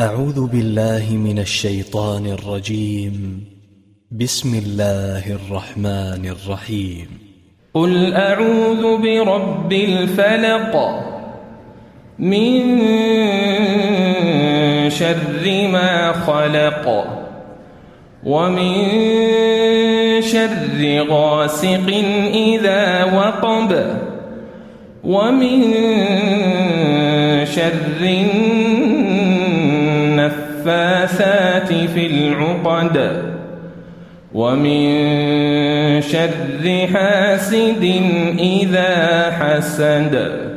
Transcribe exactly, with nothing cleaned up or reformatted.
أعوذ بالله من الشيطان الرجيم. بسم الله الرحمن الرحيم. قل أعوذ برب الفلق من شر ما خلق ومن شر غاسق إذا وقب ومن شر النفاثات في العقد ومن شر حاسد إذا حسد.